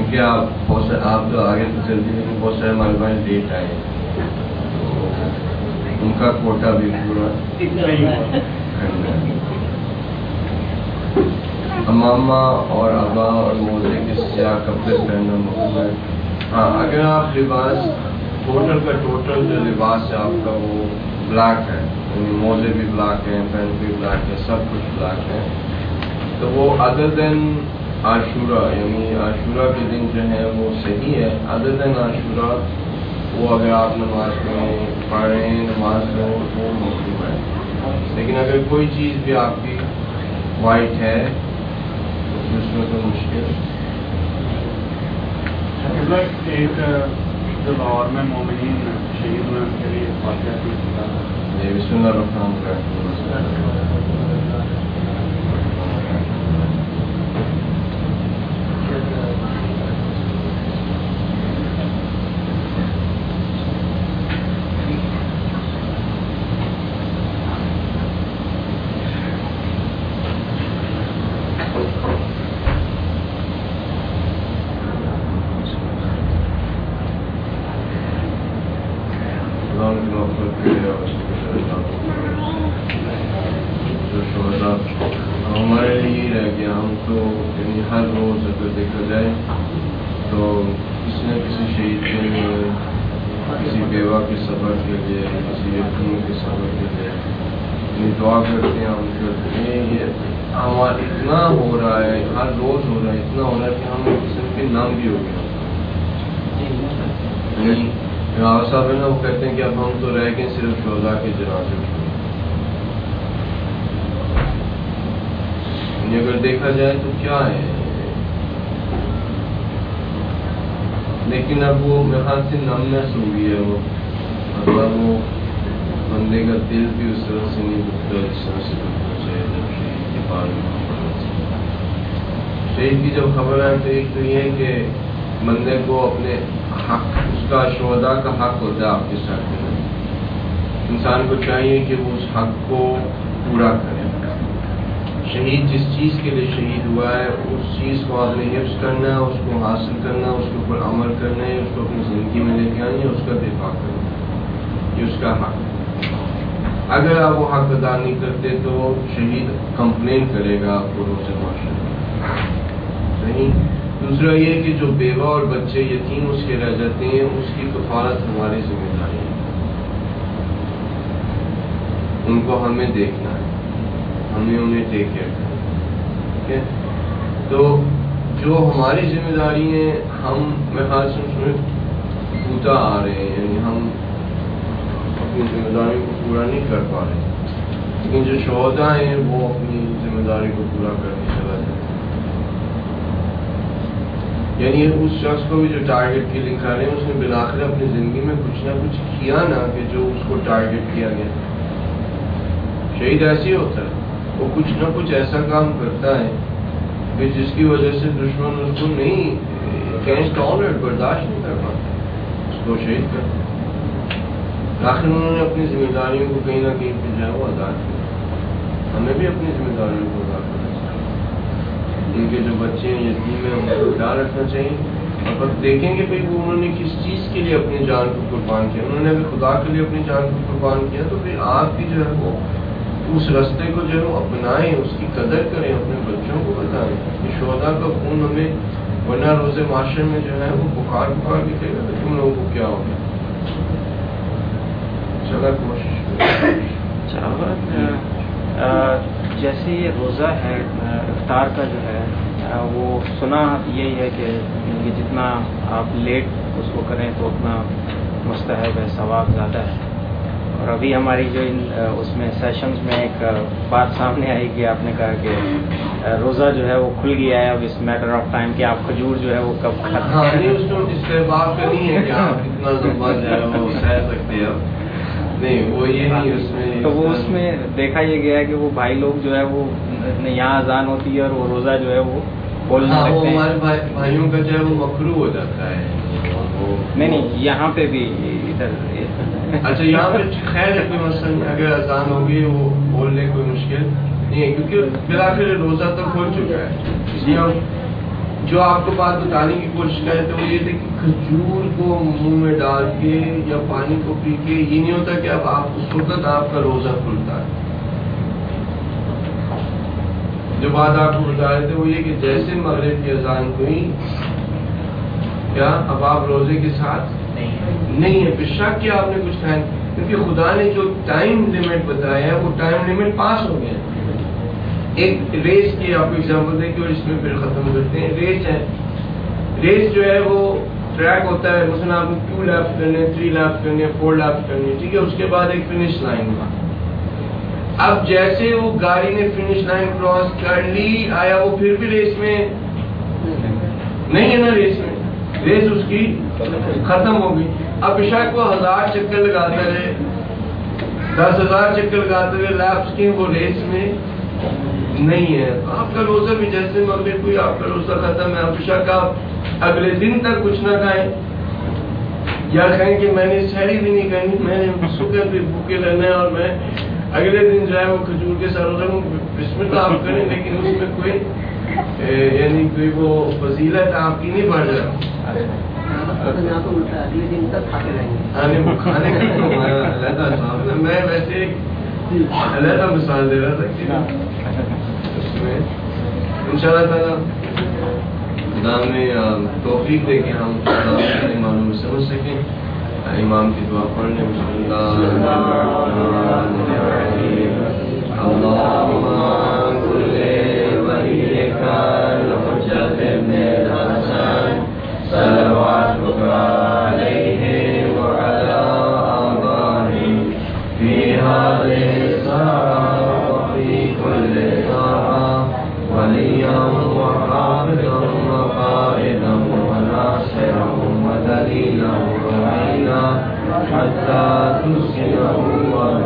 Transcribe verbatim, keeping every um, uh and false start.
کیونکہ آپ بہت سے آپ تو آگے تو چلتی ہیں بہت سارے ہمارے پاس ڈیٹ آئے ہیں ان کا کوٹا بھی پورا امامہ اور ابا اور موزے کے سیاہ کپڑے پہننا ممنوع ہے. ہاں اگر آپ لباس ٹوٹل کا ٹوٹل جو لباس ہے آپ کا وہ بلیک ہے, یعنی موزے بھی بلیک ہیں, پینٹ بھی بلیک ہے, سب کچھ بلیک ہے, تو وہ ادر دین عاشورہ یعنی عاشورہ کے دن جو ہے وہ صحیح ہے. ادر دین عاشورہ وہ اگر آپ نماز میں پڑھ رہے ہیں نماز میں وہ ممنوع ہے. لیکن اگر کوئی چیز بھی آپ کی وائٹ ہے تو اس میں تو مشکل ہے. ایک جو لاہور میں مومنین شہید ہوئے ان کے لیے واقعہ بسم اللہ الرحمن الرحیم. ہمارے لیے یہی رہ گیا, ہم تو یعنی ہر روز اگر دیکھا جائے تو کسی نہ کسی شہید کے لیے, کسی بیوہ کے صبر کے لیے, کسی یتیم کے صبر کے لیے یعنی دعا کرتے ہیں. ہم کرتے ہیں یہ ہمارا اتنا ہو رہا ہے, ہر روز ہو رہا ہے, اتنا ہو رہا ہے کہ ہم ایک قسم کے نام بھی ہو گئے. صاحب ہے نا وہ کہتے ہیں کہ اب ہم تو رہ گئے صرف شہداء کے جنازے میں. اگر دیکھا جائے تو کیا ہے, لیکن اب وہ میرے خیال سے نمنس ہو گئی ہے. وہ مطلب وہ بندے کا دل بھی اس طرح سے نہیں دکھتا جس طرح سے دکھنا چاہیے جب شہید کے بارے میں خبر آتی. شہید کی جب خبر آئے تو ایک تو یہ ہے کہ بندے کو اپنے حق, اس کا شہداء کا حق ہوتا ہے آپ کے ساتھ دینا. انسان کو چاہیے کہ وہ اس حق کو پورا کرے. شہید جس چیز کے لیے شہید ہوا ہے اس چیز کو آپ نے حفظ کرنا ہے, اس کو حاصل کرنا ہے, اس کے اوپر عمل کرنا ہے, اس کو اپنی زندگی میں لے کے آنا ہے, اس کا دفاع کرنا ہے. یہ اس کا حق. اگر آپ وہ حق ادا نہیں کرتے تو شہید کمپلین کرے گا آپ کو روز معاشرے میں. صحیح. دوسرا یہ کہ جو بیوہ اور بچے یتیم اس کے رہ جاتے ہیں اس کی کفالت ہماری ذمہ داری ہے. ان کو ہمیں دیکھنا ہے, ہمیں انہیں ٹیک کیئر کرنا. ٹھیک ہے, تو جو ہماری ذمہ داری ہیں ہم میں خاص اس میں پوتا آ رہے ہیں, یعنی ہم اپنی ذمہ داری کو پورا نہیں کر پا رہے. لیکن جو شہداء ہیں وہ اپنی ذمہ داری کو پورا کرنے چلا جاتے ہیں. یعنی اس شخص کو بھی جو ٹارگیٹ کلنگ کر رہے ہیں اس نے بالآخر اپنی زندگی میں کچھ نہ کچھ کیا نا کہ جو اس کو ٹارگیٹ کیا گیا. شہید ایسے ہی ہوتا ہے, وہ کچھ نہ کچھ ایسا کام کرتا ہے کہ جس کی وجہ سے دشمن اس کو نہیں کینٹ ٹالریٹ برداشت نہیں کر پاتا, اس کو شہید کرتا. آخر انہوں نے اپنی ذمہ داریوں کو کہیں نہ کہیں پہ جو ہے وہ ادا کیا. ہمیں بھی اپنی ذمہ داریوں کو ادا کرنا چاہیے. ان کے جو بچے ہیں یتیم ہیں ان کو خیال رکھنا چاہیے. اور بس دیکھیں گے بھائی وہ انہوں نے کس چیز کے لیے اپنی جان کو قربان کیا. انہوں نے اگر خدا کے لیے اپنی جان کو قربان کیا تو پھر آپ بھی جو ہے وہ اس راستے کو جو ہے وہ اپنائیں, اس کی قدر کریں, اپنے بچوں کو بتائیں کہ شہداء کا خون ہمیں, ورنہ روز معاشرے میں جو ہے وہ بخار بخار دکھے گا تو تم لوگوں کو کیا ہوگا. چلا کوشش جیسے یہ روزہ ہے افطار کا جو ہے وہ سنا یہی ہے کہ جتنا آپ لیٹ اس کو کریں تو اتنا مستحب ہے, ثواب زیادہ ہے. اور ابھی ہماری جو ان اس میں سیشنز میں ایک بات سامنے آئی کہ آپ نے کہا کہ روزہ جو ہے وہ کھل گیا ہے اب اس میٹر آف ٹائم کہ آپ کھجور جو ہے وہ کب کھاتے ہیں. اس کو استحباب کا نہیں ہے کہ آپ اتنا لمبا جو ہے وہ سہ سکتے ہیں. نہیں وہ یہ نہیں اس میں. تو وہ اس میں دیکھا یہ گیا ہے کہ وہ بھائی لوگ جو ہے وہ یہاں اذان ہوتی ہے اور وہ روزہ جو ہے وہ بول نہیں سکتے. وہ ہمارے بھائیوں کا جو ہے وہ مکروہ ہو جاتا ہے. نہیں نہیں یہاں پہ بھی ادھر اچھا یہاں پہ خیر ہے کوئی مسئلہ نہیں. اگر اذان ہوگی وہ بولنے کوئی مشکل نہیں ہے کیونکہ بالآخر روزہ تو کھول چکا ہے. اس لیے ہم جو آپ کو بات بتانے کی کوشش کرے تو وہ یہ تھے کہ کھجور کو منہ میں ڈال کے یا پانی کو پی کے یہ نہیں ہوتا کہ اب آپ اس وقت آپ کا روزہ کھلتا ہے. جو بات آپ کو بتا رہے تھے وہ یہ کہ جیسے مغرب کی اذان ہوئی کیا اب آپ روزے کے ساتھ نہیں ہے. بے شک کہ آپ نے کچھ ٹائم، کیونکہ خدا نے جو ٹائم لمٹ بتایا ہے وہ ٹائم لمٹ پاس ہو گیا. ایک ریس کی آپ کو ایگزامپل دیں کہ اس میں پھر ختم کرتے ہیں. ریس ہے، ریس جو ہے وہ ٹریک ہوتا ہے، مثلا آپ کو ٹو لیپس کرنے، تھری لیپس کرنے، فور لیپس کرنے، ٹھیک ہے. اس کے بعد ایک فنش لائن ہوا. اب جیسے وہ گاڑی نے فنش لائن کراس کر لی، آیا وہ پھر بھی ریس میں نہیں ہے نا. ریس میں ریس اس کی ختم ہو گئی. اب بشک وہ ہزار چکر لگاتے رہے، دس ہزار چکر لگاتے رہے، لیپس کی وہ ریس میں نہیں ہے. آپ کا روزہ بھی جیسے مغرب کوئی آپ کا روزہ ختم ہے. اب بشک آپ اگلے دن تک کچھ نہ کھائیں یا کہیں کہ میں نے سحری بھی نہیں کرنی، میں نے صبح بھی بھوکے رہنا ہے اور میں اگلے دن جو ہے وہ کھجور کے ساتھ روزہ بسم اللہ آپ کریں، لیکن اس میں کوئی یعنی کوئی وہ فضیلت آپ کی نہیں بڑھ جائے. اگلے دن تک کھاتے رہیں گے. کھانے کو کھانے کا علیحدہ صاحب، میں ویسے علیحدہ مثال دے رہا تھا کہ اس میں ان شاء اللہ تعالیٰ خدا میں توفیق دے کے ہم ایمانوں میں سمجھ سکیں. امام کی دعا پڑھنے بسم حتى تسكنه